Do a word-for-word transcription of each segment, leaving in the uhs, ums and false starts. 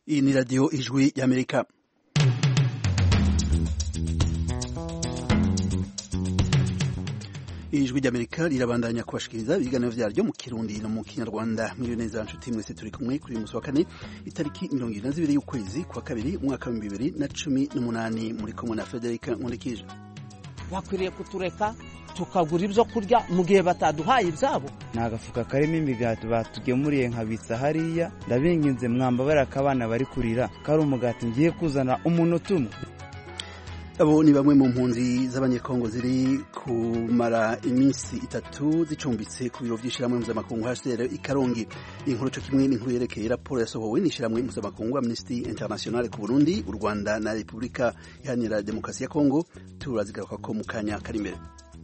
Iyi ni radio Ijwi y'Amerika. Ijwi ry'Amerika rirabandanya kubashikiriza ibiganiro vyaryo mu Kirundi no mu Kinyarwanda. Muri neza nshuti mwese turi kumwe kuri musi wa kane itariki mirongo ibiri na zibiri y'ukwezi kwa kabiri umwaka wa bibiri na cumi n'umunani muri kumwe na Federica Nkundikije. Bakwiriye kutureka tukagura ibyo kurya mu gihe bataduhaye ibyabo. Nagafuka karimo imigati batugemuriye nkabitsa hariya ndabinginze mwamba baraka abana bari kurira kari umugati ngiye kuzana umunota umwe. Abo ni bamwe mu mpunzi z'abanyekongo ziri kumara iminsi itatu zicumbitse ku biro vy'ishiramwe mpuzamakungu H C R i Karongi. Inkuru cyo kimwe n'inkuru yerekeye raporo yasohowe n'ishiramwe mpuzamakungu Amnesty International ku Burundi, u Rwanda na Repubulika Iharanira Demokarasi ya Kongo turazigaruka ko mu kanya kari imbere.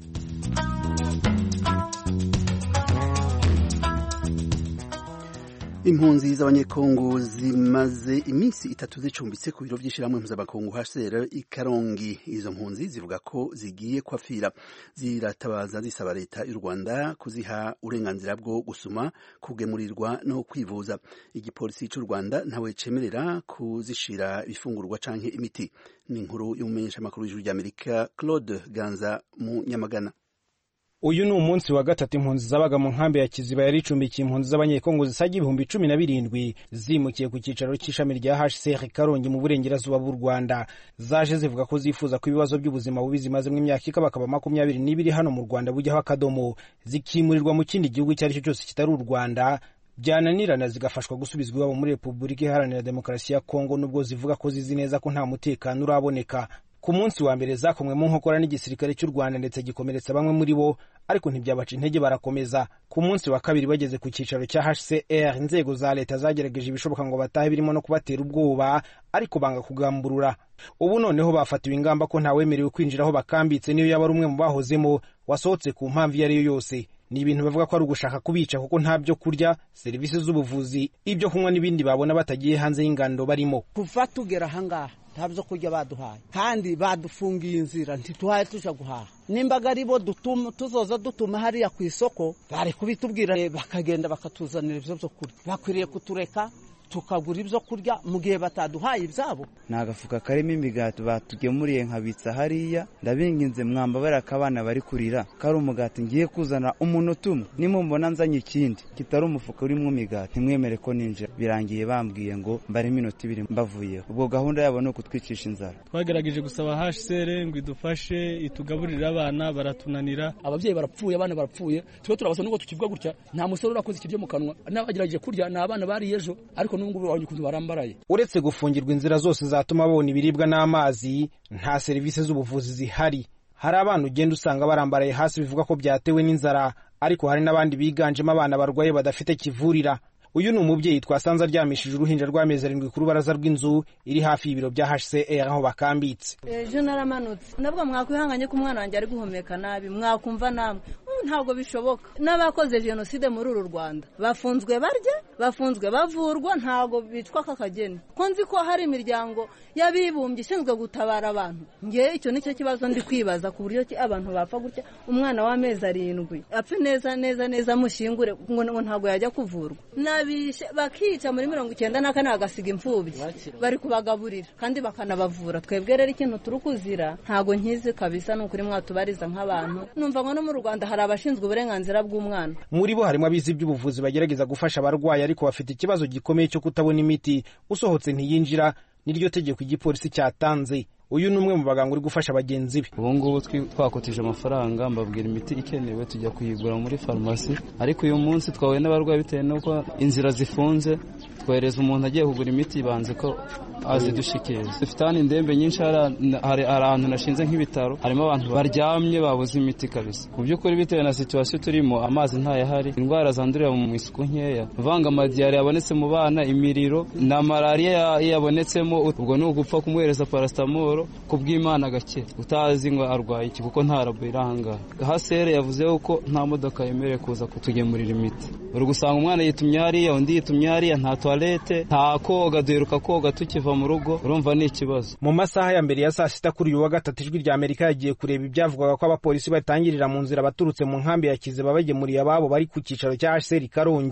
Impunzi z'abanyekongo zimaze iminsi itatu zicumbitse ku biro vy'ishiramwe mpuzamakungu H C R i Karongi. Izo mpunzi zivuga ko zigiye kwafira, ziratabaza zisaba leta y'u Rwanda kuziha uburenganzira bwo gusuma, kugemurirwa no kwivuza. Igipolisi cy'u Rwanda ntawe cemerera kuzishira ibifungurwa canke imiti. Ni inkuru y'umumenyesha makuru w'Ijwi ry'Amerika Claude Ganza mu Nyamagana. Uyu ni umunsi wa gatatu impunzi zabaga mu nkambi ya Kiziba yari icumbikiye impunzi z'abanyekongo zisaga ibihumbi cumi na birindwi zimukiye ku cicaro c'ishami rya H C R Karongi mu burengerazuba bw'u Rwanda. Zaje zivuga ko zifuza ko ibibazo by'ubuzima bubi zimazemo imyaka ikabakaba makumyabiri n'ibiri hano mu Rwanda bujyaho akadomo, zikimurirwa mu kindi gihugu icyo ari cyo cyose kitari u Rwanda, byananirana zigafashwa gusubizwa iwabo muri Repubulika Iharanira Demokarasi ya Kongo, nubwo zivuga ko zizi neza ko nta mutekano uraboneka. Ku munsi wa mbere zakomwe mu nkokora n'igisirikare cy'u Rwanda ndetse gikomeretsa bamwe muri bo, ariko ntibyabaca intege barakomeza. Ku munsi wa kabiri bageze ku cicaro cya H C R, inzego za leta zagerageje ibishoboka ngo batahe birimo no kubatera ubwoba, ariko banga kugamburura. Ubu noneho bafatiwe ingamba ko ntawemerewe kwinjiraho bakambitse niyo yaba rumwe mu bahozemo wasohotse ku mpamvu iyo ari yo yose. Ni ibintu bavuga ko ari ugushaka kubica kuko nta byo kurya, serivisi z'ubuvuzi, ibyo kunywa n'ibindi babona batagiye hanze y'ingando barimo. Kuva tugera ahangaha ntabyo kurya baduhaye, kandi badufungiye inzira ntituhaye tuja guhaha. Nimbaga aribo dutuma tuzoza dutuma hariya ku isoko bari kubitubwira bakagenda bakatuzanira ibyo byo kurya. Bakwiriye kutureka tukagura ibyo kurya mu gihe bataduhaye ibyabo. Nagafuka karimo imigati batugemuriye nkabitsa hariya ndabinginze mwamba baraka abana bari kurira kari umugati ngiye kuzana umunota umwe, nimumbona nzanye ikindi kitari umufuka urimo imigati ntimwemere ko ninjira. Birangiye bambwiye ngo mbare iminota ibiri mbavuyeho. Ubwo gahunda yabo no kutwicisha inzara. Twagerageje gusaba H C R ngo idufashe itugaburira abana, baratunanira. Abavyeyi barapfuye, abana barapfuye, twe turabasa nuko tukivuga gutya nta musore urakoze ikiryo mu kanwa, n'abagerageje kurya na abana bari ejo, ariko n'ubwo barangikunze barambaraye. Uretse gufungirwa inzira zose zatuma babona ibiribwa n'amazi, nta serivisi z'ubuvuzi zihari. Hari abantu ugenda usanga barambaraye hasi bivuga ko byatewe n'inzara, ariko hari n'abandi biganjemo abana barwaye badafite kivurira. Uyu ni umubyeyi twasanze aryamishije uruhinja rw'amezi arindwi ku rubaraza rw'inzu iri hafi y'ibiro bya H C R aho bakambitse. Ejo naramanutse nabwo mwakwihanganye ko umwana wanjye ari guhumeka nabi, mwakumva namwe ntabwo bishoboka. N'abakoze jenoside muri uru Rwanda bafunzwe barya, bafunzwe bavurwa, ntabwo bitwa kakageni. Ko nzi ko hari imiryango y'abibumbye ishinzwe gutabara abantu. Nge icyo nicyo kibazo ndi kwibaza ku buryo ki abantu bapfa gutya umwana w'amezi arindwi apfe neza neza neza mushingure ngo ntabwo yajya kuvurwa. Nabishe bakica muri mirongo icyenda na kane agasiga imfubyi bari kubagaburira kandi bakanabavura. Twebwe rero ikintu turukuzira ntabwo nkizi kabisa, n'ukuri mwatubariza nk'abantu. Numva ngo no mu Rwanda hari abashinzwe uburenganzira bw'umwana. Muri bo harimo abizi by'ubuvuzi bagerageza gufasha abarwayi, ariko bafite ikibazo gikomeye cyo kutabona imiti. Usohotse ntiyinjira, niryo tegeko igipolisi cyatanze. Uyu ni umwe mu baganga uri gufasha bagenzi be. Ubu ngubu twakotije amafaranga mbabwira imiti ikenewe tujya kuyigura muri farumasi, ariko uyu munsi twahuye n'abarwayi bitewe n'uko inzira zifunze. Twohereza umuntu agiye kugura imiti banze ko azidushikiriza. Dufite hano indembe nyinshi, hari ahantu nashinze nk'ibitaro, harimo abantu baryamye babuze imiti kabisa. Mu by'ukuri bitewe na situation turimo, amazi ntayahari, indwara zandurira mu isuku nkeya, vanga amadiyari yabonetse mu bana, imiriro na malaria yabonetsemo, ubwo ni ugupfa kumuhereza paracetamol kubw'Imana gake utazi ngo arwaye iki kuko nta rabo iranga. H C R yavuze ko nta modoka yemerewe kuza kutugemurira imiti. Uri gusanga umwana yitumye hariya, undi yitumye hariya, nta toilette, nta koga, duheruka koga tukiva mu rugo. Urumva ni ikibazo. Mu masaha ya mbere ya saa sita kuri uyu wa gatatu Ijwi ry'Amerika yagiye kureba ibyavugwaga ko abapolisi batangirira mu nzira baturutse mu nkambi ya Kiziba bagemuriye ababo bari ku cicaro cya H C R Karongi.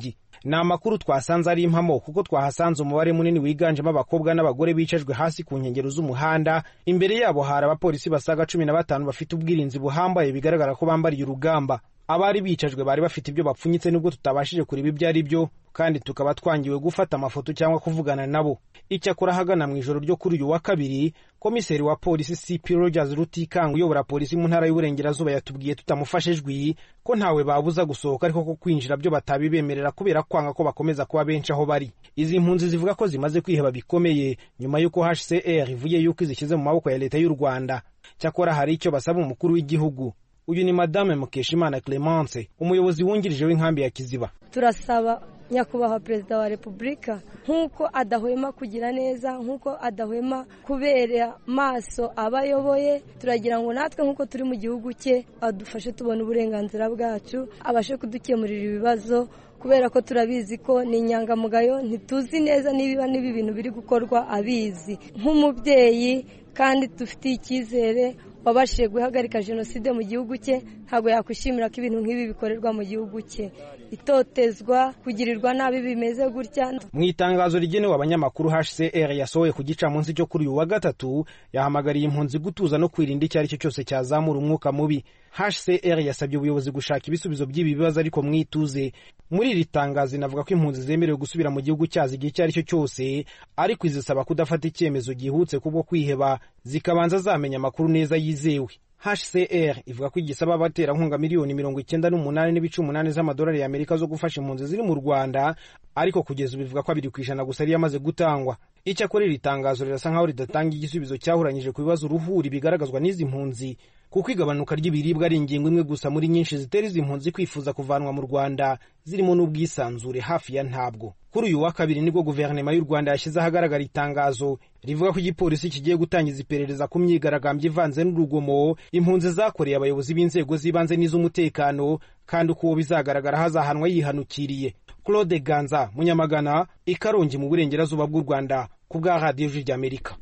ni amakuru twasanze ari impamo kuko twahasanze umubare munini wiganjemo abakobwa n'abagore bicajwe hasi ku nkengero z'umuhanda. Imbere yabo hari abapolisi basaga cumi na batanu bafite ubwirinzi buhambaye bigaragara ko bambariye urugamba. Abari bicajwe bari bafite ibyo bapfunyitse nubwo tutabashije kureba ibyo ari byo, kandi tukaba twangiwe gufata amafoto cyangwa kuvugana nabo. Icyakora hagana mu ijoro ryo kuri uyu wa kabiri, komiseri wa polisi C P Rogers Rutikanga uyobora polisi mu ntara y'Uburengerazuba yatubwiye tutamufashijwe ko ntawe babuza gusohoka ariko ko kwinjira byo batabibemerera kubera kwanga ko bakomeza kuba benshi aho bari. Izi mpunzi zivuga ko zimaze kwiheba bikomeye nyuma y'uko H C R ivuye yuko izishyize mu maboko ya leta y'u Rwanda. Cyakora hari icyo basaba umukuru w'igihugu. Uyu ni Madame Mukeshimana Clemence, umuyobozi wungirije w'inkambi ya Kiziba. Turasaba nyakubahwa Perezida wa Repubulika nk'uko adahwema kugira neza, nk'uko adahwema kubera maso abayoboye, turagira ngo natwe nk'uko turi mu gihugu cye adufashe tubona uburenganzira bwacu, abashe kudukemurira ibibazo, kubera ko turabizi ko ni inyangamugayo, ntituzi neza niba niba ibintu biri gukorwa abizi. Nk'umubyeyi kandi dufitiye icyizere wabashije guhagarika jenoside mu gihugu cye, ntabwo yakwishimira ko ibintu nk'ibi bikorerwa mu gihugu cye. Itotezwa, kugirirwa nabi bimeze gutya. Mu itangazo rigenewe abanyamakuru, H C R yasohoye ku gicamunsi cyo kuri uyu wa gatatu yahamagariye impunzi gutuza no kwirinda icyo ari cyo cyose cyazamura umwuka mubi. H C R yasabye ubuyobozi gushaka ibisubizo by'ibi bibazo ariko mwituze. Muri iri tangazo inavuga ko impunzi zemerewe gusubira mu gihugu cyazo igihe icyo ari cyo cyose, ariko izisaba kudafata icyemezo gihutse kubwo kwiheba, zikabanza zamenya amakuru neza yizewe. H C R ivuga ko igisaba abaterankunga miliyoni mirongo icyenda n'umunani n'ibice umunani z'amadolari y'Amerika zo gufasha impunzi ziri mu Rwanda, ariko kugeza ubu bivuga ko abiri ku ijana gusa ari yamaze gutangwa. Icyakora iri tangazo rirasa nkaho ridatanga igisubizo cyahuranyije ku bibazo uruhuri bigaragazwa n'izi mpunzi, kuko igabanuka ry'ibiribwa ari ingingo imwe gusa muri nyinshi zitera izi mpunzi kwifuza kuvanwa mu Rwanda, zirimo n'ubwisanzure hafi ya ntabwo. Kuri uyu wa kabiri nibwo guverinoma y'u Rwanda yashyize ahagaragara itangazo rivuga ko igipolisi kigiye gutangiza iperereza ku myigaragambyo ivanze n'urugomo impunzi zakoreye abayobozi b'inzego z'ibanze n'iz'umutekano, kandi uko uwo bizagaragara hazahanwa yihanukiriye. Claude Ganza, Munyamagana, i Karongi mu Burengerazuba bw'u Rwanda, ku bwa Radio y'Amerika.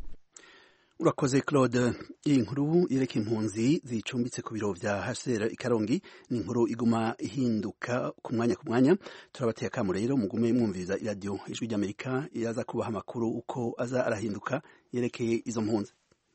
Urakoze Claude. Iyi nkuru yereka impunzi zicumbitse ku biro vya H C R i Karongi ni inkuru iguma ihinduka ku mwanya ku mwanya. Turabateye akamu rero mugume mwumviriza iradiyo Ijwi ry'Amerika iraza kubaha amakuru uko aza arahinduka yerekeye izo mpunzi.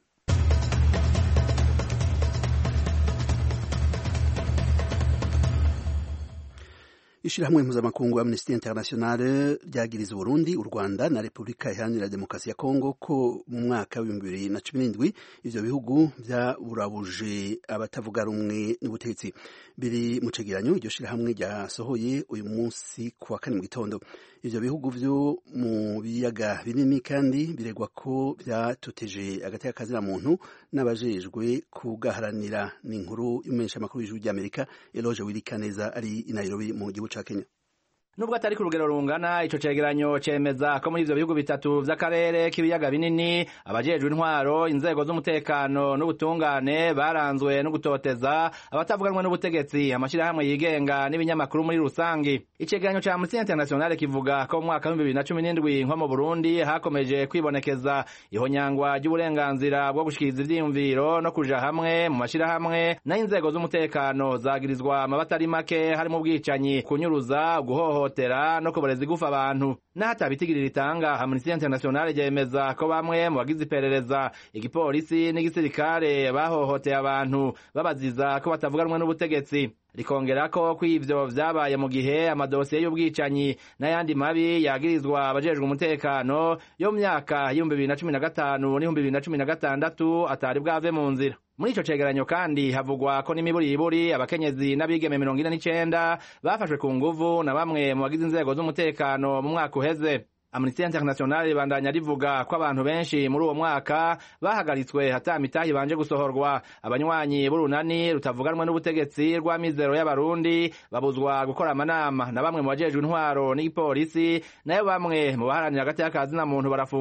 Ishirahamwe mpuzamakungu Amnesty International ryagiriza Burundi, u Rwanda na Repubulika Iharanira Demokarasi ya Kongo ko mu mwaka wa bibiri na cumi n'indwi ivyo bihugu byaburabuje abatavuga rumwe n'ubutegetsi. Biri mu cegeranyo iryo shirahamwe ryasohoye uyu munsi ku wa kane mu gitondo. Ivyo bihugu vyo mu biyaga binini kandi biregwa ko vyatoteje agateka kazira muntu n'abajejwe kugaharanira. Ni inkuru y'umumenyesha makuru w'Ijwi ry'Amerika Eloge Wirikaneza ari i Nairobi mu gihugu ca Kenya. Nubwo atari ku rugero rungana, ico cegeranyo cemeza ko muri ivyo bihugu bitatu vy'akarere k'ibiyaga binini abajejwe intwaro, inzego z'umutekano n'ubutungane baranzwe no gutoteza abatavuganwa n'ubutegetsi, amashirahamwe yigenga n'ibinyamakuru muri rusangi. Icegeranyo ca Amnesty International kivuga ko mu mwaka wa bibiri na cumi n'indwi nko mu Burundi hakomeje kwibonekeza ihonyangwa ry'uburenganzira bwo gushikiriza ivyiyumviro no kuja hamwe mu mashirahamwe, na inzego z'umutekano zagirizwa amabatari make harimo ubwicanyi, kunyuruza, guhoho tera no kubareza igufa abantu. N'ahatabitigirira ritanga, Amnesty International yemeza ko bamwe mu bagize iperereza, igipolisi n'igisirikare bahohoteye abantu babaziza ko batavuganwa n'ubutegetsi. Rikongera ko kw'ivyo vyabaye mu gihe amadosiye y'ubwicanyi n'ayandi mabi yagirizwa abajejwe umutekano yo mu myaka y'ibihumbi bibiri na cumi na gatanu n'ibihumbi bibiri na cumi na gatandatu atari bwave mu nzira. Muri ico cegeranyo kandi havugwa ko n'imiburiburi abakenyezi n'abigeme mirongo ine n'icenda bafashwe ku nguvu na bamwe mu bagize inzego z'umutekano mu mwaka uheze. Amnesty International bandanya rivuga ko abantu benshi muri uwo mwaka bahagaritswe hata mitahi banje gusohorwa. Abanywanyi b'urunani rutavuganwa n'ubutegetsi rwa Mizero y'Abarundi babuzwa gukora amanama na bamwe mu bajejwe intwaro n'igipolisi, nayo bamwe mu baharanira agateka kazina muntu barafungwa.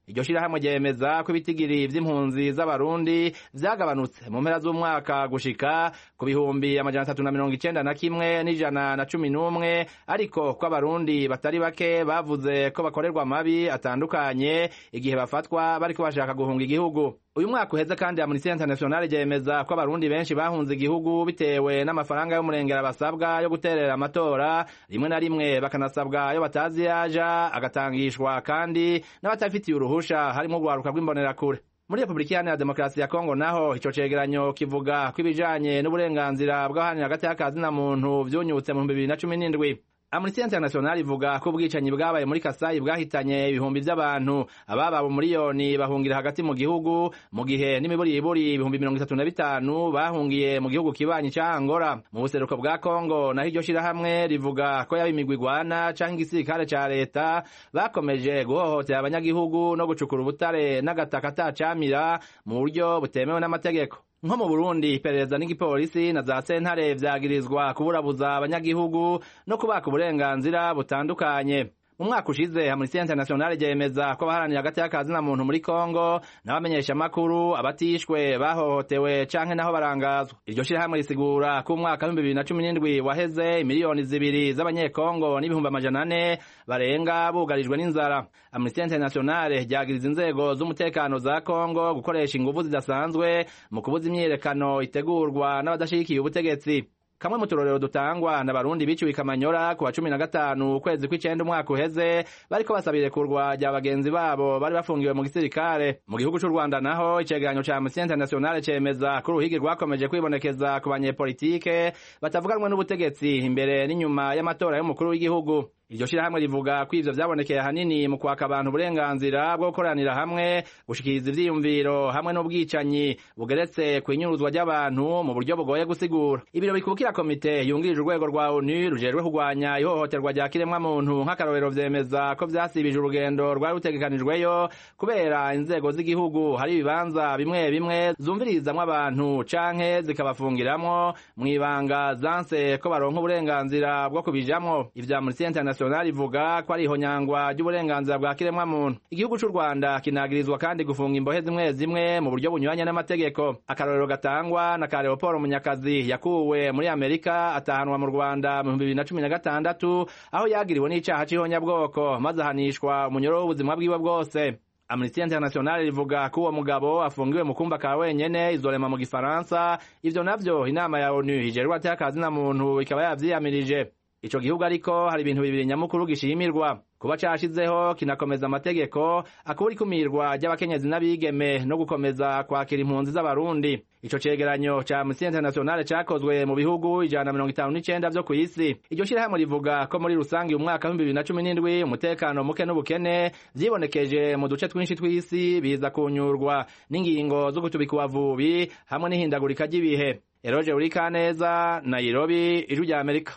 iryo shirahamwe ryemeza ko ibitigiri vy'impunzi z'abarundi vyagabanutse mu mpera z'umwaka gushika ku bihumbi amajana atatu na mirongo icenda na kimwe n'ijana na cumi n'umwe, ariko ko abarundi batari bake bavuze ko bakorerwa amabi atandukanye igihe bafatwa bariko bashaka guhunga igihugu. Uyu mwaka uheze kandi Amnesty International ryemeza ko abarundi benshi bahunze igihugu bitewe n'amafaranga y'umurengera basabwa yo guterera amatora, rimwe na rimwe bakanasabwa yo batazi yaja agatangishwa kandi n'abatafitiye uruhusha harimo urwaruka rw'imbonerakure. Muri Republika Iharanira Demokarasi ya Kongo naho ico cegeranyo kivuga ko ibijanye n'uburenganzira bw'abahanira hagati y'akazi na muntu vyunyutse mu bibiri na cumi n'indwi. Amnesty International ivuga ko ubwicanyi bwabaye muri Kasai bwahitanye ibihumbi by'abantu, ababa mu miliyoni bahungira hagati mu gihugu, mu gihe n'imiburiburi ibihumbi mirongo itatu na bitanu bahungiye mu gihugu kibanyi ca Angola. Mu buseruko bwa Kongo naho iryo shirahamwe rivuga ko yaba imigwi igwana canke igisirikare ca leta bakomeje guhohotera abanyagihugu no gucukura ubutare n'agataka atacamira mu buryo butemewe n'amategeko. Nko mu Burundi iperereza n'igipolisi na za sentare vyagirizwa kuburabuza abanyagihugu no kubaka uburenganzira butandukanye. Mu mwaka ushize Amnesty International ryemeza ko abaharanira hagati y'akazi na muntu muri Kongo n'abamenyesha makuru abatishwe bahohotewe canke naho barangazwa. Iryo shirahamwe risigura ko umwaka wa bibiri na cumi n'indwi waheze miliyoni zibiri z'abanyekongo n'ibihumbi amajana ane barenga bugarijwe n'inzara. Amnesty International ryagiriza inzego z'umutekano za Kongo gukoresha inguvu zidasanzwe mu kubuza imyiyerekano itegurwa n'abadashigikiye ubutegetsi. Kamwe mu turorero dutangwa n'abarundi biciwe Kamanyora ku wa cumi na gatanu ukwezi kw'icenda umwaka uheze bariko basabire kurwa rya bagenzi babo bari bafungiwe mu gisirikare. Mu gihugu c'u Rwanda naho icegeranyo ca Amnesty International cemeza ko uruhigi rwakomeje kwibonekeza ku banyepolitike batavuganwe n'ubutegetsi imbere n'inyuma y'amatora y'umukuru w'igihugu. Iryo shirahamwe rivuga ko ivyo vyabonekeye hanini mu kwaka abantu uburenganzira bwo gukoranira hamwe, gushikiriza ivyiyumviro hamwe n'ubwicanyi bugeretse kw'inyuruzwa ry'abantu mu buryo bugoye gusigura. Ibiro bikukira komite yungirije urwego rwa O N U rujejwe kurwanya ihohoterwa rya kiremwa muntu nk'akarorero vyemeza ko vyasibije urugendo rwari rutegekanijweyo kubera inzego z'igihugu hari ibibanza bimwe bimwe zumvirizamwo abantu canke zikabafungiramwo mw'ibanga zanse ko baronka uburenganzira bwo kubijamwo. Ivya Amnesty International ivuga ko ari ihonyangwa ry'uburenganzira bwa kiremwa muntu. Igihugu c'u Rwanda kinagirizwa kandi gufunga imbohe zimwe zimwe mu buryo bunyuranye n'amategeko. Akarorero gatangwa na ka Leopold Munyakazi yakuwe muri Amerika atahanwa mu Rwanda mu bibiri na cumi na gatandatu aho yagiriwe n'icaha c'ihonyabwoko maze ahanishwa umunyoro w'ubuzima bwiwe bwose. Amnesty International rivuga ko uwo mugabo afungiwe mu kumba ka wenyene izorema mu Gifaransa. Ivyo navyo inama ya O N U ijerwa atakazi na muntu ikaba yavyiyamirije. Ico gihugu ariko hari ibintu bibiri nyamukuru gishimirwa: kuba cashizeho kinakomeza amategeko akubura ikumirwa ry'abakenyezi n'abigeme no gukomeza kwakira impunzi z'abarundi. Ico cegeranyo ca Amnesty International cakozwe mu bihugu ijana na mirongo itanu n'icenda vyo kw'isi. Iryo shirahamwe rivuga ko muri rusangi umwaka wa bibiri na cumi n'indwi umutekano muke n'ubukene vyibonekeje mu duce twinshi tw'isi biza kunyurwa n'ingingo zo gutubika ubuvubi hamwe n'ihindagurika ry'ibihe. Eroje Urikaneza, Nairobi, Ijwi rya Amerika.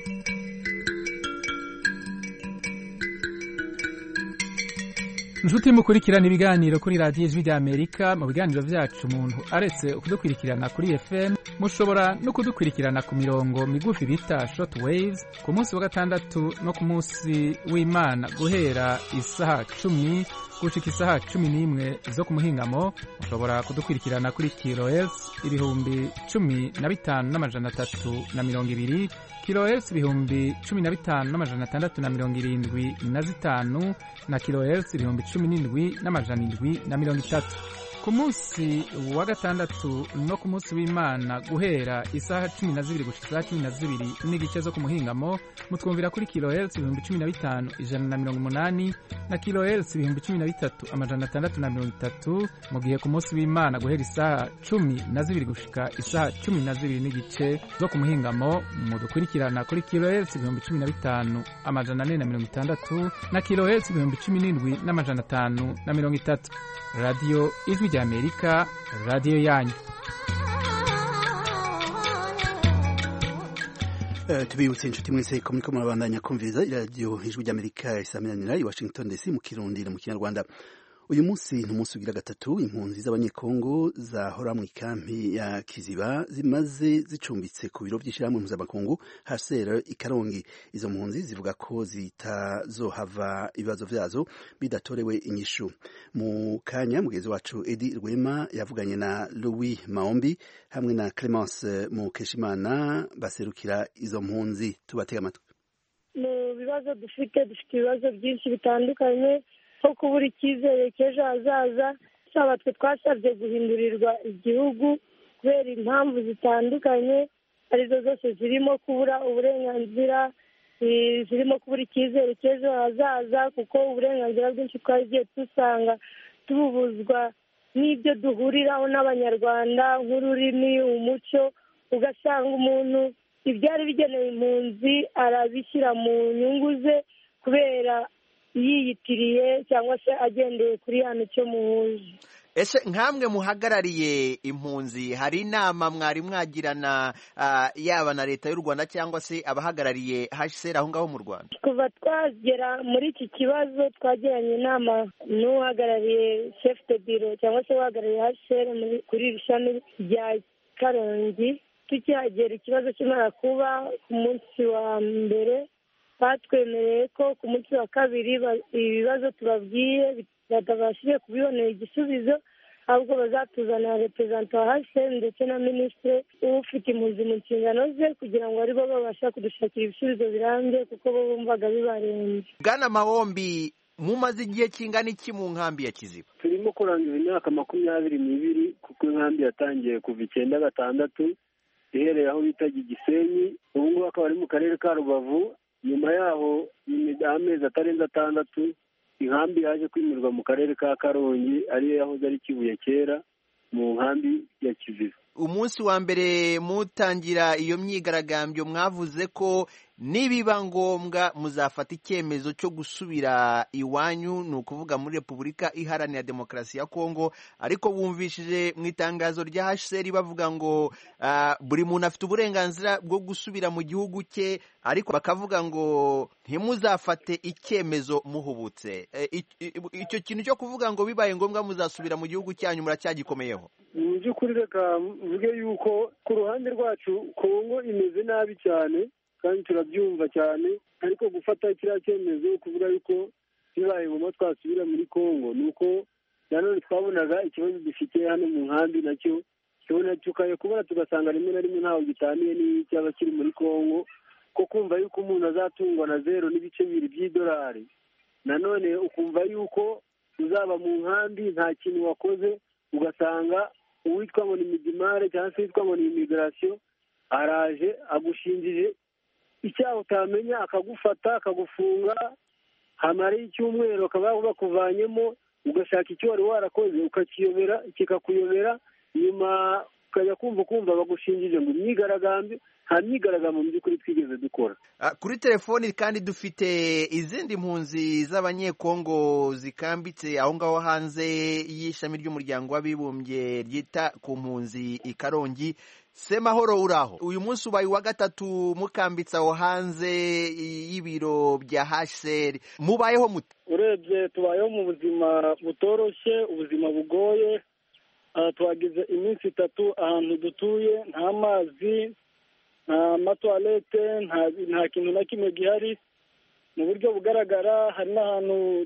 Nshuti mukurikirana ibiganiro kuri radiyo Ijwi rya Amerika. Mu biganiro vyacu umuntu aretse kudukurikirana kuri F M mushobora no kudukurikirana ku mirongo migufi bita short waves ku munsi wa gatandatu no ku munsi w'Imana guhera isaha cumi gushika isaha cumi n'imwe zo ku muhingamo. Mushobora kudukurikirana kuri kilohertz ibihumbi cumi na bitanu n'amajana atatu na mirongo ibiri, kilohertz ibihumbi cumi na bitanu n'amajana atandatu na mirongo irindwi na zitanu na kilohertz ibihumbi cumi n'indwi n'amajana indwi na mirongo itatu. Ku munsi wa gatandatu no ku munsi w'Imana guhera isaha cumi na zibiri gushika isaha cumi na zibiri n'igice zo ku muhingamo mutwumvira kuri kilohertz ibihumbi cumi na bitanu ijana na mirongo umunani na kilohertz ibihumbi cumi na bitatu amajana atandatu na mirongo itatu, mu gihe ku munsi w'Imana guhera isaha cumi na zibiri gushika isaha cumi na zibiri n'igice zo ku muhingamo mudukurikirana kuri kilohertz ibihumbi cumi na bitanu amajana ane na mirongo itandatu na kilohertz ibihumbi cumi n'indwi n'amajana atanu na mirongo itatu. Radio Ijwi rya Amerika, radio yanyu. Uh, tubibutse inshuti mwese ko muriko murabandanya kumviriza radio Ijwi rya Amerika isaminanira i Washington D C mu Kirundi no mu Kinyarwanda. uyu munsi ni umunsi ugira gatatu impunzi z'abanyekongo zahora mu ikampi ya Kiziba zimaze zicumbitse ku biro by'ishyirahamwe mpuzamakungu H C R i Karongi. Izo mpunzi zivuga ko zitazohava ibibazo vyazo bidatorewe inyishu. Mu kanya mugenzi wacu Edi Rwema yavuganye na Louis Maombi hamwe na Clemence Mukeshimana baserukira izo mpunzi. Tubatega amatwi. Mu bibazo dufite dufite ibibazo byinshi bitandukanye nko kubura icyizere cy'ejo hazaza. Twaba twe twasabye guhindurirwa igihugu kubera impamvu zitandukanye arizo zose zirimo kubura uburenganzira, zirimo kubura icyizere cy'ejo hazaza, kuko uburenganzira bwinshi twagiye dusanga tububuzwa n'ibyo duhuriraho n'abanyarwanda nk'ururimi, umuco. Ugasanga umuntu ibyari bigenewe impunzi arabishyira mu nyungu ze kubera yiyitiriye cyangwa se agendeye kuri hano cyo muhuje. Ese nkamwe muhagarariye impunzi hari inama mwari mwagirana uh, yaba na leta y'u Rwanda cyangwa se abahagarariye H C R aho ngaho mu Rwanda? Kuva twagera muri iki kibazo twagiranye inama n'uhagarariye chef de bureau cyangwa se uhagarariye H C R kuri iri shami rya Karongi. Tukihagera ikibazo kimara kuba ku munsi wa mbere, batwemereye ko ku munsi wa kabiri ibibazo tubabwiye batabashije kubibonera igisubizo, ahubwo bazatuzanira representa wa H C R ndetse na minisitiri ufite impunzi mu nshingano ze kugira ngo aribo babasha kudushakira ibisubizo birambye kuko bo bumvaga bibarenze. Bwana Mahombi, mumaze igihe kingana iki mu nkambi ya Kiziba? Turimo kurangiza imyaka makumyabiri n'ibiri kuko inkambi yatangiye kuva icyenda gatandatu ihereye aho bita Gisenyi, ubu ngubu akaba ari mu karere ka Rubavu. Nyuma yaho amezi atarenze atandatu inkambi yaje kwimirwa mu karere ka Karongi ariyo yahoze ari Kibuye kera mu nkambi ya Kiziba. Umunsi wa mbere mutangira iyo myigaragambyo mwavuze ko nibiba ngombwa muzafata icyemezo cyo gusubira iwanyu, ni ukuvuga muri Repubulika Iharanira Demokarasi ya Kongo, ariko bumvishije mu itangazo rya H C R bavuga ngo uh, buri muntu afite uburenganzira bwo gusubira mu gihugu cye, ariko bakavuga ngo ntimuzafate icyemezo muhubutse. Icyo kintu cyo kuvuga ngo bibaye ngombwa muzasubira mu gihugu cyanyu muracyagikomeyeho? Mu by'ukuri reka mvuge yuko ku ruhande rwacu Kongo imeze nabi cyane kandi turabyumva cyane, ariko gufata kiriya cyemezo kuvuga yuko bibaye ngombwa twasubira muri Kongo ni uko nanone twabonaga ikibazo dufite hano mu nkambi nacyo kibona tukaye kubona tugasanga rimwe na rimwe ntaho gitaniye n'icyaba kiri muri Kongo, ko kumva yuko umuntu azatungwa na zero n'ibice bibiri by'idolari, nanone ukumva yuko uzaba mu nkambi nta kintu wakoze, ugasanga uwitwa ngo ni midimare cyangwa se witwa ngo ni immigration araje agushinjije icyaha utamenya, akagufata akagufunga, hamara icyumweru akaba bakuvanyemo, ugashaka icyo wari warakoze ukakiyobera kikakuyobera, nyuma ukajya kumva kumva bagushinjije ngo imyigaragambyo. Nta myigaragambyo mu by'ukuri twigeze dukora. Kuri telefoni kandi dufite izindi mpunzi z'abanyekongo zikambitse aho ngaho hanze y'ishami ry'umuryango w'abibumbye ryita ku mpunzi i Karongi. Semahoro, uraho? Uyu munsi ubaye wa gatatu mukambitse aho hanze y'ibiro bya H C R, mubayeho mute? Urebye tubayeho mu buzima butoroshye, ubuzima bugoye. Uh, twagize iminsi itatu ahantu dutuye, nta mazi, nta matoilette, nta nta kintu na kimwe gihari. Mu buryo bugaragara hari n'ahantu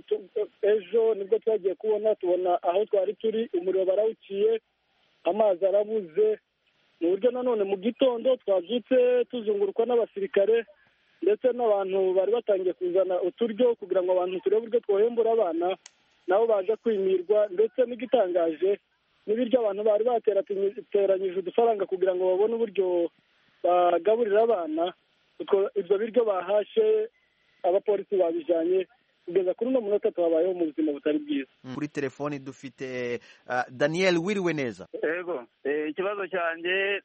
ejo nibwo twagiye kubona tubona aho twari turi umuriro barawuciye, amazi arabuze. Mu buryo nanone mu gitondo twabyutse tuzungurukwa n'abasirikare ndetse n'abantu bari batangiye kuzana uturyo kugira ngo abantu turebe uburyo twohembura abana, nabo baje kwimirwa. Ndetse n'igitangaje n'ibiryo abantu bari bateranyije udufaranga kugira ngo babone uburyo bagaburira abana, ibyo biryo bahashe abapolisi babijanye. Kugeza kuri uno munota tubabayeho mu buzima butari bwiza. Kuri telefoni dufite uh, Daniel wiriwe neza. Yego, ikibazo cyanjye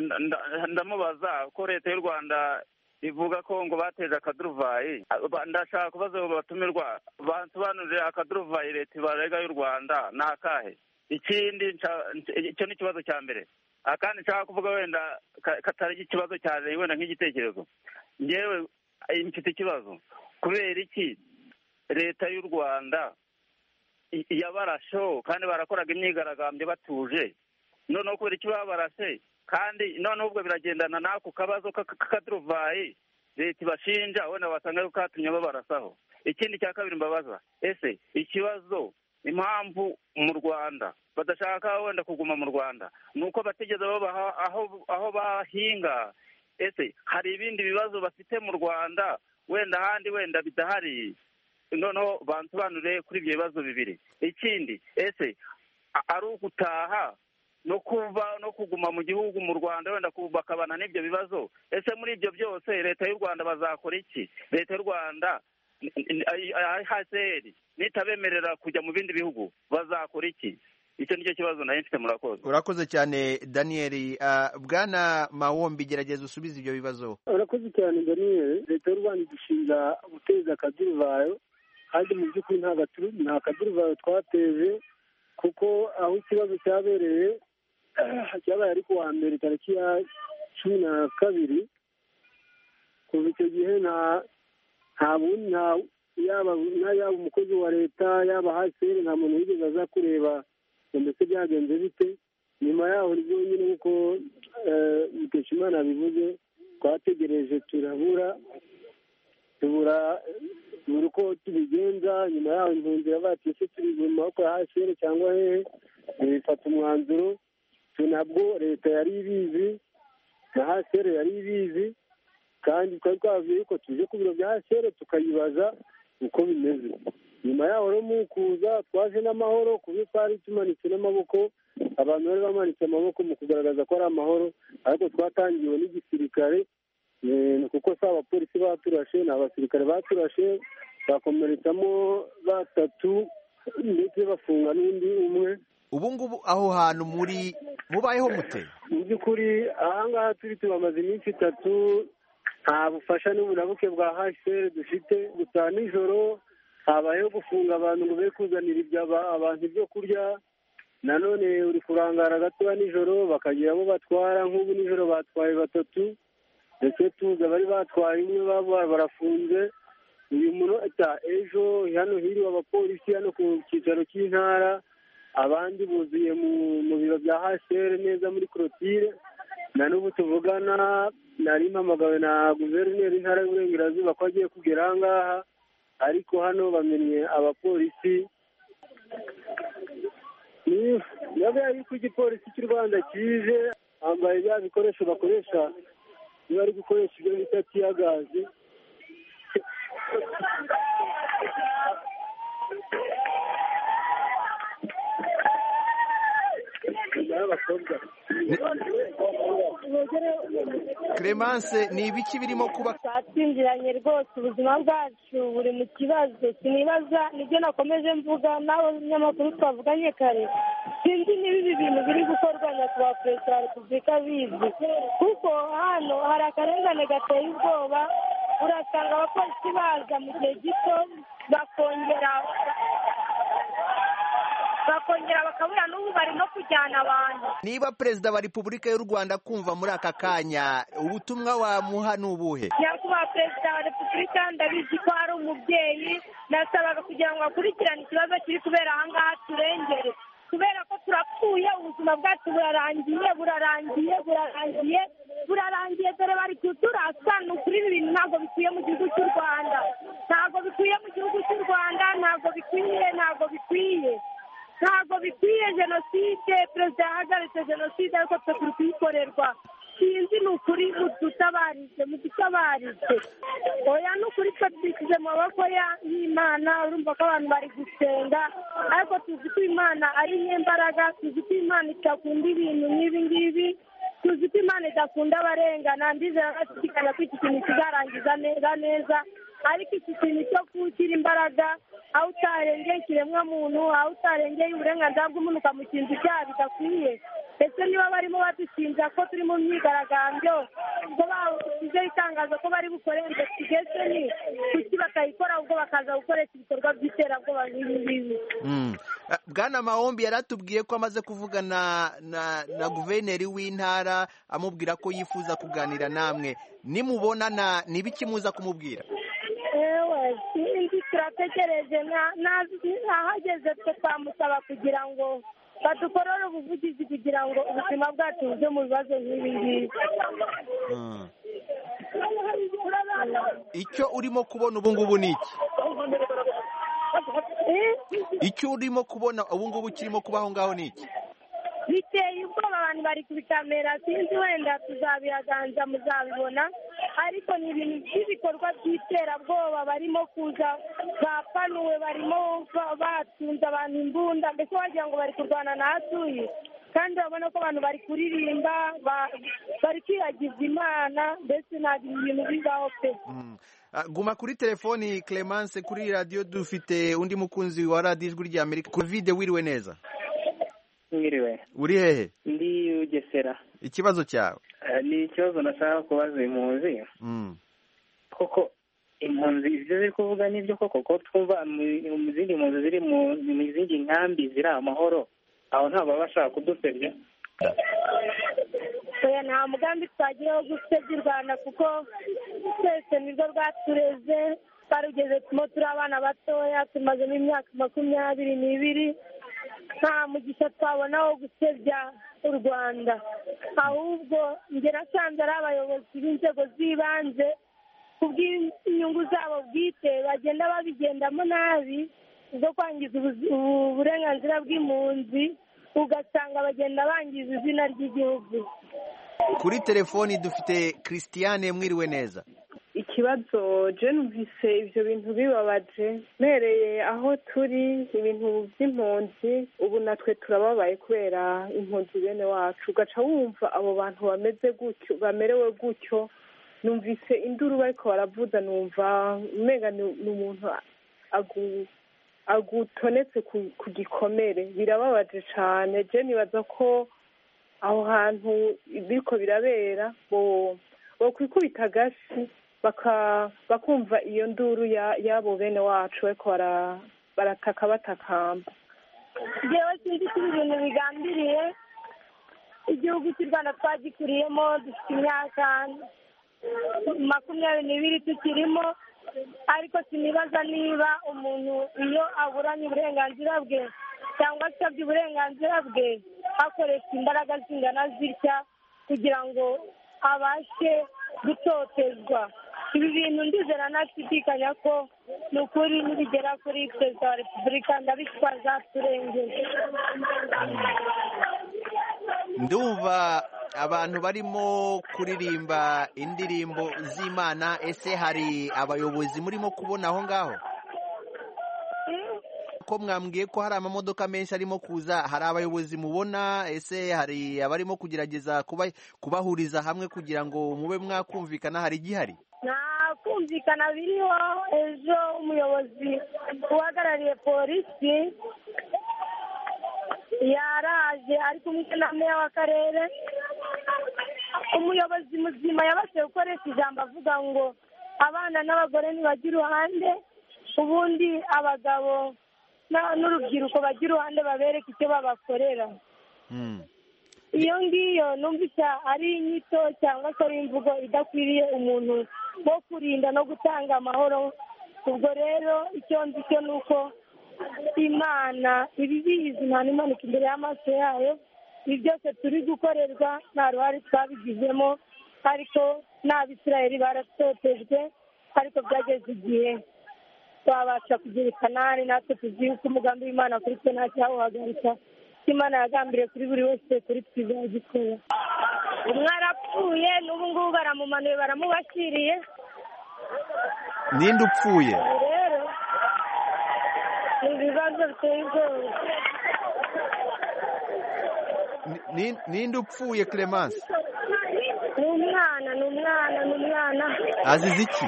ndamubaza ko leta y'u Rwanda ivuga ko ngo bateje akaduruvayi. Ndashaka kubaza abo batumirwa bansobanurire akaduruvayi leta barega y'u Rwanda ni akahe. Ikindi icyo ni ikibazo cya mbere. Akandi nshaka kuvuga wenda katari ikibazo cyane wenda nk'igitekerezo. Ngewe mfite ikibazo kubera iki leta y'u Rwanda yabarasho kandi barakoraga imyigaragambyo batuje, noneho kubera icyo babarase kandi noneho ubwo biragendana n'ako kabazo k'akaduruvayi leta ibashinja wenda wasanga yuko katumye babarasaho. Ikindi cya kabiri mbabaza, ese ikibazo impamvu mu Rwanda badashaka wenda kuguma mu Rwanda ni uko batigeze babaha aho aho bahinga? Ese hari ibindi bibazo bafite mu Rwanda wenda ahandi wenda bidahari? Noneho bansobanurire kuri ibyo bibazo bibiri. Ikindi, ese ari ugutaha no kuva no kuguma mu gihugu mu Rwanda wenda bakabana n'ibyo bibazo? Ese muri ibyo byose leta y'u Rwanda bazakora iki? Leta y'u Rwanda H C R nitabemerera kujya mu bindi bihugu bazakora iki? Icyo nicyo kibazo nayo mfite. Murakoze. Urakoze cyane Daniel. Uh, Bwana Mahombi, gerageza usubize ibyo bibazo. Urakoze cyane Daniel. Leta y'u Rwanda idushinja guteza akaduruvayo, kandi mu by'ukuri nta kaduruvayo twateje, kuko aho ikibazo cyabereye cyabaye ari kuwa mbere tariki ya cumi na kabiri. Kuva icyo gihe nta nta bundi nta yaba yaba umukozi wa leta yaba hasi nta muntu wigeze aza kureba mbese byagenze bite. Nyuma yaho nibwo nyine nk'uko Mukeshimana bivuze, twategereje turabura tubura tubura uko tubigenza. Nyuma yaho impunzi iravuga ese turi mu maboko ya hasi cyangwa hehe, bifata umwanzuro. Nabwo leta yari ibizi na hasi yari ibizi, kandi twari twavuye ko tuje ku biro bya hasi tukayibaza uko bimeze. Nyuma yaho rero mu kuza twaje n'amahoro, kuko twari tumanitse n'amaboko, abantu bari bamanitse amaboko mu kugaragaza ko ari amahoro, ariko twatangiwe n'igisirikare, kuko si abapolisi baturashe, ni abasirikare baturashe, bakomeretsamo batatu ndetse bafunga n'undi umwe. Ubu ngubu aho hantu muri mubayeho mute? Mu by'ukuri ahangaha turi tubamaze iminsi itatu, nta bufasha n'ubunabuke bwa H C R dufite. Gusa nijoro habayeho gufunga abantu ngo be kuzanira abantu ibyo kurya. Nanone uri kurangara gatoya nijoro bakagira abo batwara, nk'ubu nijoro batwaye batatu, ndetse tuza bari batwaye umwe baba barafunze. Uyu munota ejo hano hiriwe abapolisi hano ku cyicaro cy'intara, abandi buzuye mu biro bya H C R neza muri Clotire. Na n'ubu tuvugana nari mpamagawe na guverineri w'intara y'Uburengerazuba ko agiye kugera aha ngaha, ariko hano bamenye abapolisi. Yaba yari ku gipolisi cy'u Rwanda kije bambaye bya bikoresho bakoresha iyo bari gukoresha ibyo bita tiyagazi. Clemence, ni ibiki birimo kuba? Twatsindiranye rwose, ubuzima bwacu buri mu kibazo. Sinibaza nibyo nakomeje mvuga n'abanyamakuru twavuganye kare, sinzi niba ibi bintu biri gukorwa nyakubahwa perezida wa repubulika bizi, kuko hano hari akarengane gateye ubwoba. Urasanga abapolisi baza mu gihe gito bakongera bakongera bakabura, n'ubu bari no kujyana abantu. Niba perezida wa repubulika y'u Rwanda kumva muri aka kanya, ubutumwa wamuha ni ubuhe? Nyakubahwa perezida wa repubulika ndabizi ko ari umubyeyi, nasabaga kugira ngo akurikirane ikibazo kiri kubera aha ngaha turengere, kubera ko turapfuye, ubuzima bwacu burarangiye burarangiye burarangiye burarangiye dore bari kuturasa. Ni ukuri ibi bintu ntabwo bikwiye mu gihugu cy'u Rwanda, ntabwo bikwiye mu gihugu cy'u Rwanda, ntabwo bikwiye ntabwo bikwiye ntabwo bikwiye jenoside. Perezida yahagaritse jenoside, ariko twe turi kuyikorerwa. Sinzi, ni ukuri mudutabarize mudutabarize. Oya, ni ukuri twe twishyize mu maboko y'Imana. Urumva ko abantu bari gusenga, ariko tuzi ko Imana ari nyembaraga, tuzi ko Imana idakunda ibintu nk'ibi ngibi, tuzi ko Imana idakunda abarengana. Ndizera bashishikariza ko iki kintu kizarangiza neza neza, ariko iki kintu cyo gushyira imbaraga aho utarengeye ikiremwamuntu, aho utarengeye uburenganzira bw'umuntu ukamukinza icyaha bidakwiye. Ese niba barimo badushinja ko turi mu myigaragambyo, ko bashyizeho itangazo ko bari bukore investigation, kuki bakayikora ubwo bakaza gukoresha ibikorwa by'iterabwoba nk'ibi ngibi? Bwana Mahombi yaratubwiye ko amaze kuvugana na na guverineri w'intara amubwira ko yifuza kuganira namwe. Nimubonana ni biki muza kumubwira? ewe sinzi turategereje ahageze twe twamusaba kugira ngo badukorere ubuvugizi kugira ngo ubuzima bwacu buje mu bibazo nk'ibi ngibi. icyo urimo kubona ubu ngubu ni iki? icyo urimo kubona ubu ngubu kirimo kubaho ngaho ni iki? biteye ubwoba, abantu bari kubikamera, sinzi wenda tuzabihaganza muzabibona, ariko ni ibintu by'ibikorwa by'iterabwoba, barimo kuza bapanuwe, barimo batunze abantu imbunda, mbese wagira ngo bari kurwana n'ahatuye, kandi urabona ko abantu bari kuririmba, bari kwiragiza Imana, mbese ntabwo ibintu bibaho pe. Guma kuri telefoni Clemence, kuri radio dufite undi mukunzi wa radio Ijwi rya Amerika. Covid wiriwe neza? Mwiriwe. Uri hehe? Ndi Ugesera. Ikibazo cyawe? Uh, ni ikibazo nashaka kubaza impunzi. Mm. Koko impunzi ibyo ziri kuvuga nibyo koko ko twumva mu zindi mpunzi ziri mu zindi nkambi ziri amahoro, aho ntabwo bashaka kudusebya? Oya, nta mugambi twagira wo gusebya u Rwanda kuko twese nirwo rwatureze, twarugeze tumo turi abana batoya, tumazemo imyaka makumyabiri n'ibiri, nta mugisha twabona wo gusebya u Rwanda, ahubwo njye nasanze ari abayobozi b'inzego z'ibanze kubw'inyungu zabo bwite bagenda babigendamo nabi bwo kwangiza uburenganzira bw'impunzi, ugasanga bagenda bangiza izina ry'igihugu. Kuri telefoni dufite Christiane, mwiriwe neza? Ikibazo je numvise ivyo bintu bibabaje, mereye aho turi ibintu by'impunzi, ubu natwe turababaye kubera impunzi bene wacu, ugaca wumva abo bantu bameze gutyo, bamerewe gutyo, numvise induru bariko baravuza, numva umenga ni umuntu agu agutonetse ku gikomere, birababaje cane. Je nibaza ko aho hantu biriko birabera bo bokwikubita agashi bakumva iyo nduru y'abo bene wacu bariko barataka batakamba. Jewe sinzi ko ibintu bigambiriye, igihugu cy'u Rwanda twagikuriyemo, dufite imyaka makumyabiri n'ibiri tukirimo, ariko sinibaza niba umuntu iyo aburanye uburenganzira bwe cyangwa asabye uburenganzira bwe akoresha imbaraga zingana zitya kugira ngo abashe gutotezwa. Ibi bintu ndizera ntashidikanya ko ni ukuri nibigera kuri perezida wa repubulika ndabitwaza turengeye. Ndumva abantu barimo kuririmba indirimbo z'Imana, ese hari abayobozi murimo kubona aho ngaho? Ko mwambwiye ko hari amamodoka menshi arimo kuza, hari abayobozi mubona? Ese hari abarimo kugerageza kuba kubahuriza hamwe kugira ngo mube mwakumvikana? Hari igihari? Nta kumvikana biriho. Ejo umuyobozi uhagarariye polisi yaraje ari kumwe na meya w'akarere, umuyobozi muzima yabashe gukoresha ijambo avuga ngo abana n'abagore ntibajya iruhande, ubundi abagabo n'urubyiruko bajya iruhande babereka icyo babakorera. Iyo ngiyo numvise ari inyito cyangwa se ari imvugo idakwiriye umuntu wo kurinda no gutanga amahoro. Ubwo rero icyo nzi cyo ni uko Imana ibibizi, nta n'impanuka imbere y'amaso yayo, ibi byose turi gukorerwa nta ruhare twabigizemo, ariko n'Abisirayeli baratotejwe, ariko byageze igihe twabasha kugira Kanani, natwe tuzi yuko umugambi w'Imana kuri twe nta cyawuhagarika. Imana yagambiriye kuri buri wese, kuri twe izagikora. Umwe arapfuye, n'ubu ngubu baramumanuye baramubashyiriye. Ninde upfuye? Rero ibibazo biteye ubwoba. Ninde upfuye Clemence? Ni umwana, ni umwana, ni umwana. Azize iki?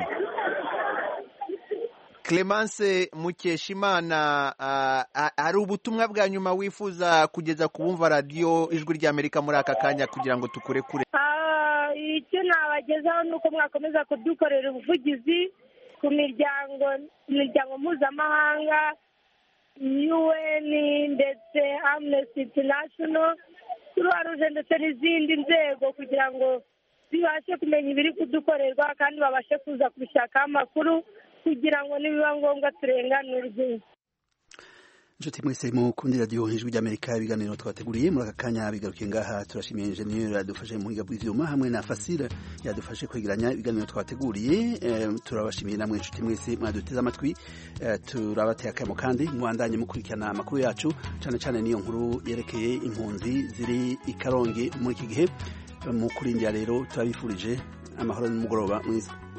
Clemence Mukeshimana, hari ubutumwa bwa nyuma wifuza kugeza ku bumva radio Ijwi rya Amerika muri aka kanya kugira ngo tukure kure? Icyo nabagezaho ni uko mwakomeza kudukorera ubuvugizi ku miryango imiryango mpuzamahanga, U N ndetse Amnesty International, Croix Rouge ndetse n'izindi nzego, kugira ngo zibashe kumenya ibiri kudukorerwa kandi babashe kuza kubishakaho amakuru kugira ngo nibiba ngombwa turenganurwe. Nshuti mwese mukundi radio Ijwi ry'Amerika ibiganiro twateguriye muri aka kanya bigarukiye ngaha turashimiye engineer yadufashe mu higa bw'ivyuma hamwe na Fasile yadufashe kwegeranya ibiganiro twateguriye e, turabashimiye namwe nshuti mwese mwaduteze amatwi e, turabateye akamo kandi mwandanye mukurikirana amakuru yacu cyane cyane niyo nkuru yerekeye impunzi ziri i Karongi muri iki gihe mu kurindira rero turabifurije amahoro n'umugoroba mwiza.